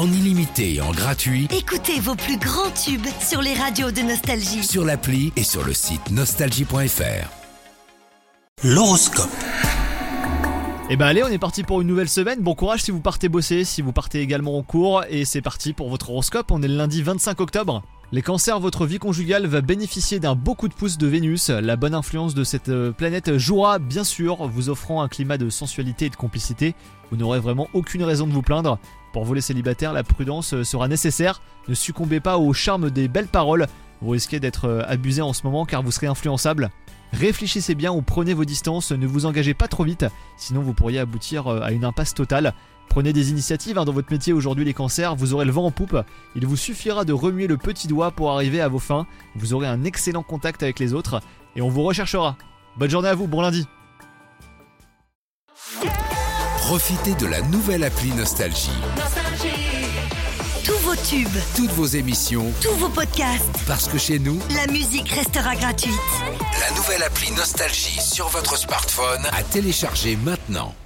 en illimité et en gratuit Écoutez vos plus grands tubes sur les radios de Nostalgie. sur l'appli et sur le site nostalgie.fr. L'horoscope. Et ben allez, on est parti pour une nouvelle semaine. Bon courage si vous partez bosser, si vous partez également en cours. Et c'est parti pour votre horoscope. On est le lundi 25 octobre. Les cancers, votre vie conjugale va bénéficier d'un beau coup de pouce de Vénus. La bonne influence de cette planète jouera bien sûr, vous offrant un climat de sensualité et de complicité. Vous n'aurez vraiment aucune raison de vous plaindre. Pour vous les célibataires, la prudence sera nécessaire. Ne succombez pas au charme des belles paroles. Vous risquez d'être abusé en ce moment car vous serez influençable. Réfléchissez bien ou prenez vos distances, ne vous engagez pas trop vite, sinon vous pourriez aboutir à une impasse totale. Prenez des initiatives dans votre métier aujourd'hui les cancers, vous aurez le vent en poupe. Il vous suffira de remuer le petit doigt pour arriver à vos fins. Vous aurez un excellent contact avec les autres et on vous recherchera. Bonne journée à vous, bon lundi. Profitez de la nouvelle appli Nostalgie. Tous vos tubes, Toutes vos émissions, tous vos podcasts, parce que chez nous, la musique restera gratuite. la nouvelle appli Nostalgie sur votre smartphone à télécharger maintenant.